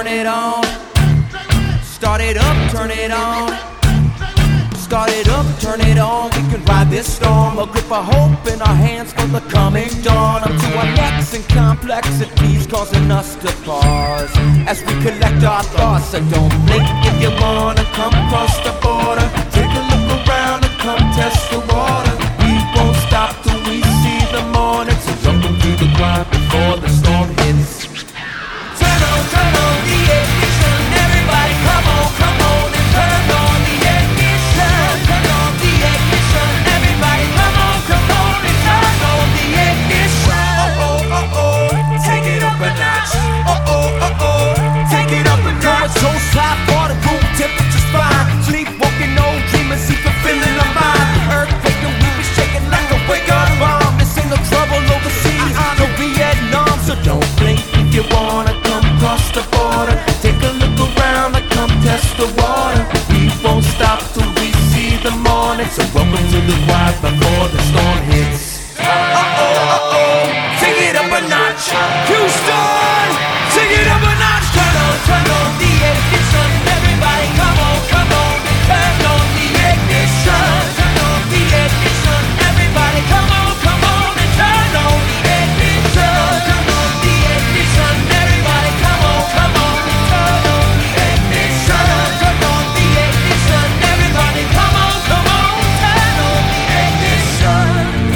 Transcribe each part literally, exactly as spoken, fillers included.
it on. Start it up, turn it on. Start it up, turn it on. We can ride this storm. A grip of hope in our hands for the coming dawn. Up to our necks and complexities causing us to pause as we collect our thoughts. So don't blink if you wanna come across the border. Take a look around and come test the water. We won't stop till we see the morning. So welcome to the grind before the storm hits. Turn on, turn on the ignition. Everybody come on, come on and turn on the ignition. Turn on the ignition. Everybody come on, come on and turn on the ignition. Oh oh oh oh, take it up a notch. Oh oh oh oh, take it up a notch. So high for the room temperature's fine. Sleepwalking, no dreamers, see fulfilling our mind. Earthquake and we be shaking like a wake-up bomb. This ain't no trouble overseas, no Vietnam. So don't blink if you wanna come across the border. Take a look around and come test the water. We won't stop till we see the morning. So welcome to the wild before the storm hits. Uh oh, uh oh, take it up a notch. Houston, take it up a notch. Turn on, turn on the ignition. Everybody come on, come on and turn on the ignition. Turn on the ignition. Everybody come on, come on and turn on the ignition. Turn on the ignition. Everybody come on, come on and turn on the ignition. Turn on the ignition. Everybody come on, come on and turn on the ignition.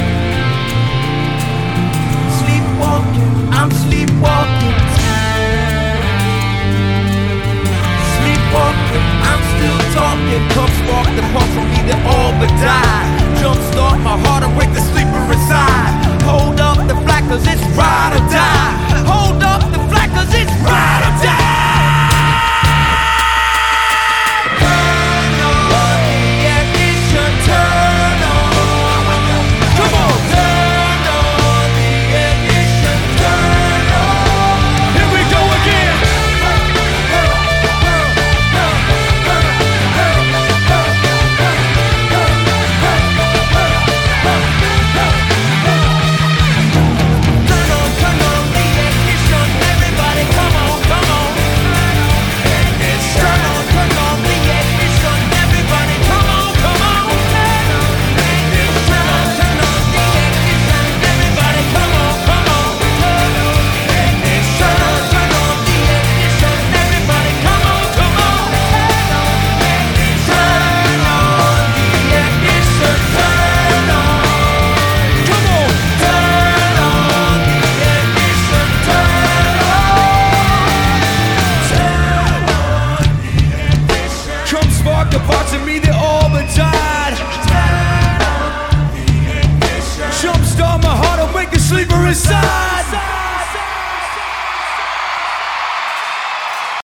Sleepwalking, I'm sleepwalking. Sleepwalking, I'm still talking. Come spark the pump for me to all but die. Jumpstart my heart and wake the sleeper inside. Hold up the flag cause it's ride or die. Hold up the flag cause it's ride or die. Turn on the ignition, turn on. Come on, turn on the ignition, turn on. Here we go again. Turn on, turn on the ignition. Everybody come on, come on. Turn on, turn on the ignition. Everybody come on, come on. Turn on, turn on the ignition. Everybody come on, come on. Turn on, turn on, turn on the ignition. Everybody come on, come on. Turn on, turn on the ignition. Turn on, come on. Turn on the ignition. Turn on. Come spark the parts of me that all but died. Jumpstart my heart and wake a sleeper inside.